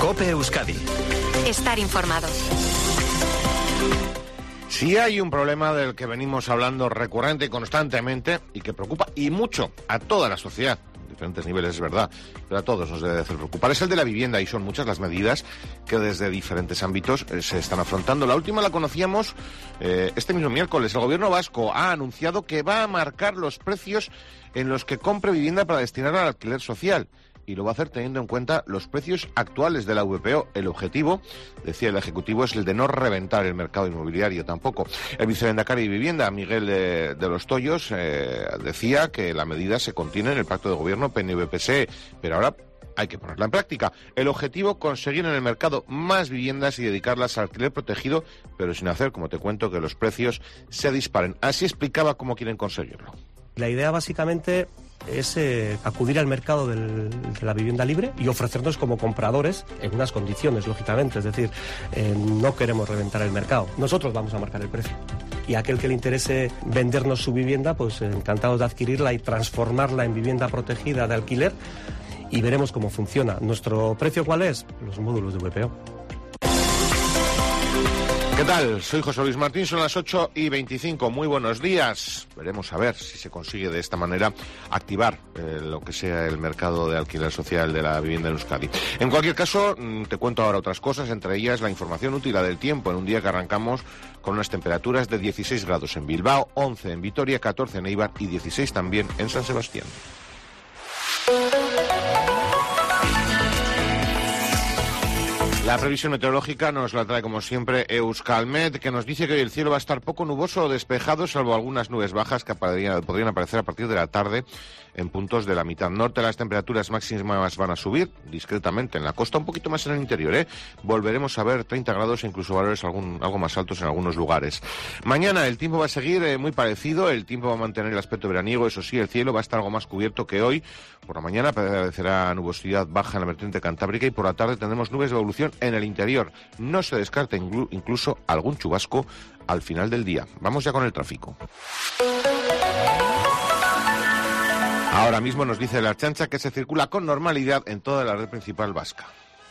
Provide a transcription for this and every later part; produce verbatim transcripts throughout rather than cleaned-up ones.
COPE Euskadi. Estar informados. Si hay un problema del que venimos hablando recurrente y constantemente y que preocupa y mucho a toda la sociedad, en diferentes niveles es verdad, pero a todos nos debe hacer preocupar, es el de la vivienda, y son muchas las medidas que desde diferentes ámbitos eh, se están afrontando. La última la conocíamos eh, este mismo miércoles. El gobierno vasco ha anunciado que va a marcar los precios en los que compre vivienda para destinarla al alquiler social. Y lo va a hacer teniendo en cuenta los precios actuales de la V P O. El objetivo, decía el Ejecutivo, es el de no reventar el mercado inmobiliario tampoco. El vicelehendakari de Vivienda, Miguel de, de los Toyos, eh, decía que la medida se contiene en el pacto de gobierno P N V P S E, pero ahora hay que ponerla en práctica. El objetivo, conseguir en el mercado más viviendas y dedicarlas al alquiler protegido, pero sin hacer, como te cuento, que los precios se disparen. Así explicaba cómo quieren conseguirlo. La idea básicamente es eh, acudir al mercado del, de la vivienda libre y ofrecernos como compradores en unas condiciones, lógicamente. Es decir, eh, no queremos reventar el mercado. Nosotros vamos a marcar el precio. Y aquel que le interese vendernos su vivienda, pues eh, encantados de adquirirla y transformarla en vivienda protegida de alquiler, y veremos cómo funciona. ¿Nuestro precio cuál es? Los módulos de V P O. ¿Qué tal? Soy José Luis Martín, son las ocho y veinticinco. Muy buenos días. Veremos a ver si se consigue de esta manera activar eh, lo que sea el mercado de alquiler social de la vivienda en Euskadi. En cualquier caso, te cuento ahora otras cosas, entre ellas la información útil del tiempo, en un día que arrancamos con unas temperaturas de dieciséis grados en Bilbao, once en Vitoria, catorce en Eibar y dieciséis también en San Sebastián. La previsión meteorológica nos la trae, como siempre, Euskalmet, que nos dice que hoy el cielo va a estar poco nuboso o despejado, salvo algunas nubes bajas que podrían aparecer a partir de la tarde en puntos de la mitad norte. Las temperaturas máximas van a subir discretamente en la costa, un poquito más en el interior, ¿eh? Volveremos a ver treinta grados e incluso valores algún, algo más altos en algunos lugares. Mañana el tiempo va a seguir eh, muy parecido, el tiempo va a mantener el aspecto veraniego, eso sí, el cielo va a estar algo más cubierto que hoy. Por la mañana aparecerá nubosidad baja en la vertiente cantábrica y por la tarde tendremos nubes de evolución en el interior. No se descarta inclu- incluso algún chubasco al final del día. Vamos ya con el tráfico. Ahora mismo nos dice la Ertzaintza que se circula con normalidad en toda la red principal vasca.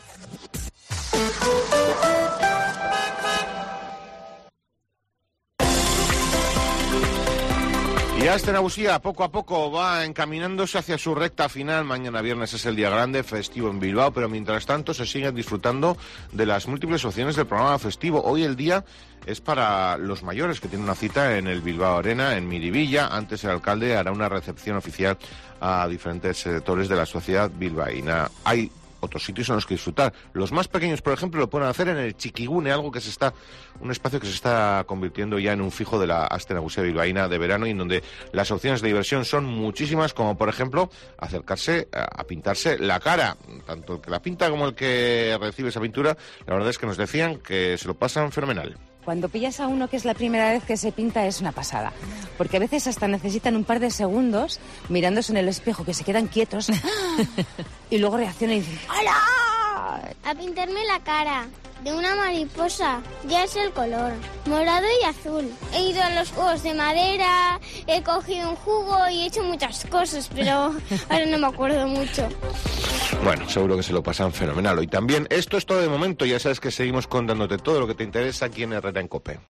Y Aste Nagusia poco a poco va encaminándose hacia su recta final. Mañana viernes es el día grande, festivo en Bilbao, pero mientras tanto se siguen disfrutando de las múltiples opciones del programa festivo. Hoy el día es para los mayores, que tienen una cita en el Bilbao Arena, en Miribilla. Antes el alcalde hará una recepción oficial a diferentes sectores de la sociedad bilbaína. Hay otros sitios en los que disfrutar. Los más pequeños, por ejemplo, lo pueden hacer en el Txikigune, algo que se está, un espacio que se está convirtiendo ya en un fijo de la Aste Nagusia bilbaína de verano, y en donde las opciones de diversión son muchísimas, como por ejemplo acercarse a pintarse la cara. Tanto el que la pinta como el que recibe esa pintura, la verdad es que nos decían que se lo pasan fenomenal. Cuando pillas a uno que es la primera vez que se pinta es una pasada, porque a veces hasta necesitan un par de segundos mirándose en el espejo, que se quedan quietos y luego reaccionan y dicen ¡hola! A pintarme la cara de una mariposa, ya es el color, morado y azul. He ido a los juegos de madera, he cogido un jugo y he hecho muchas cosas, pero ahora no me acuerdo mucho. Bueno, seguro que se lo pasan fenomenal hoy también. Esto es todo de momento, ya sabes que seguimos contándote todo lo que te interesa aquí en Herrera en COPE.